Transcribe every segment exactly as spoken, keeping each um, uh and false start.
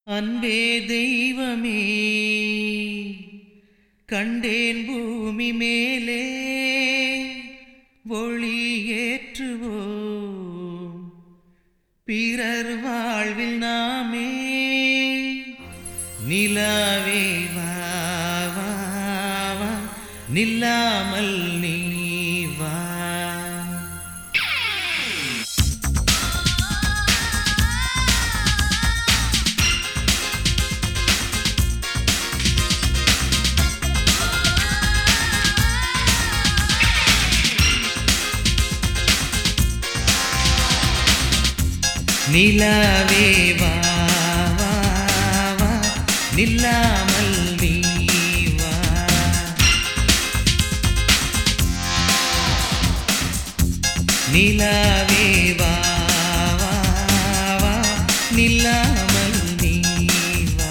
அன்பே தெய்வமே கண்டேன் பூமி மேலே ஒளியேற்றுவோம் பிறர் வாழ்வில் நாமே நிலாவே வா வா வா நில்லாமல் நீ வா நிலாவே வா வா வா நில்லாமல் நீ வா நிலாவே வா வா வா நில்லாமல் நீ வா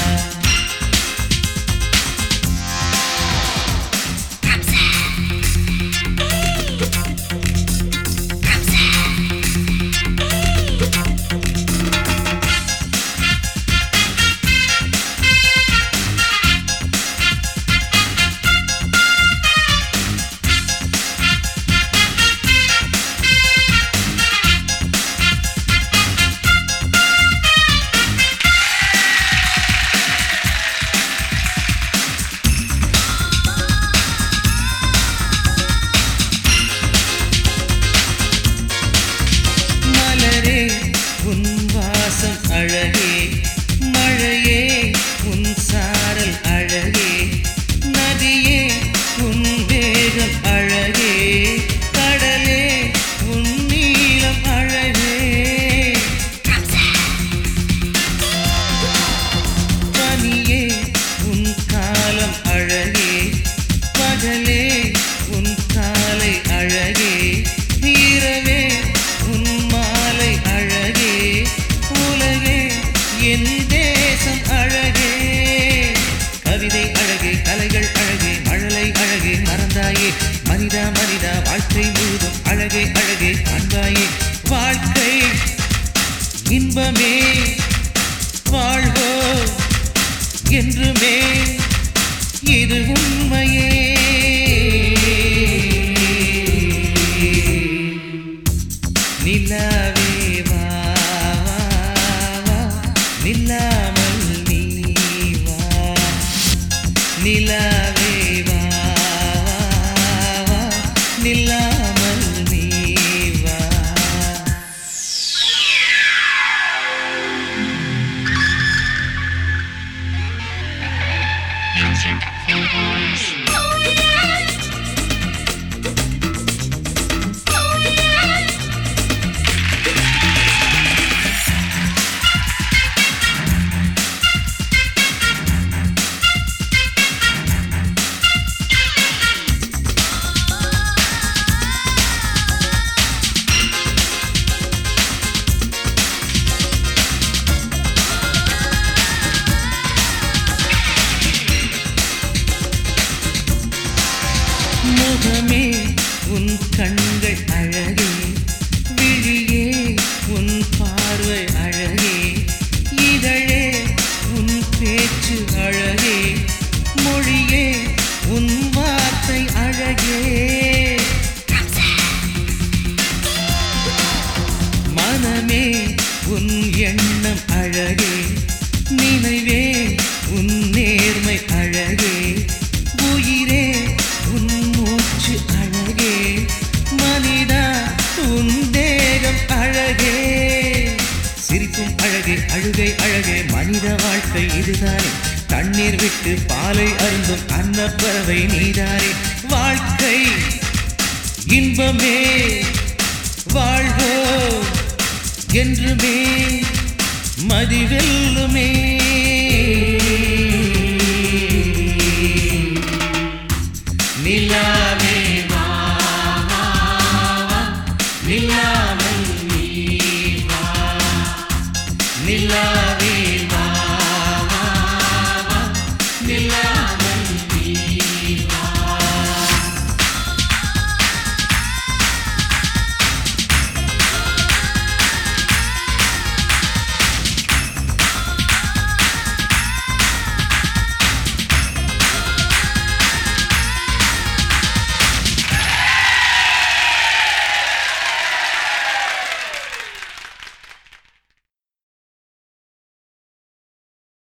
அழகே மழையே உன் சாரல் அழகே நதியே உன் வேகம் அழகே கடலே உன் நீளம் அழகே பனியே உன் காலம் அழகே பகலே உன் காலை அழகே இரவே உன் மாலை அழகே என் தேசம் அழகே கவிதை அழகே கலைகள் அழகே மழலை அழகே மறந்தாயே மனிதா மனிதா வாழ்க்கை முழுதும் அழகே அழகே காண்பாயே வாழ்க்கை இன்பமே வாழ்வோ என்றுமே இது உண்மையே நிலாவே வா நில்லாமல் நீ வா நிலாவே வா வா நில்லாமல் நீ வா முகமே உன் கண்கள் அழகே விழியே உன் பார்வை அழகே இதழே உன் பேச்சு அழகே மொழியே உன் வார்த்தை அழகே மனமே உன் எண்ணம் அழகே நினைவே உன் நேர்மை அழகே உயிரே உன் மூச்சு அழகே மனிதா உன் தேகம் அழகே சிரிக்கும் அழகே அழுகை அழகே மனித வாழ்க்கை இதுதானே தண்ணீர் விட்டு பாலை அருந்தும் அன்னப்பறவை நீதானே வாழ்க்கை இன்பமே வாழ்வோ என்றுமே மதிவெல்லுமே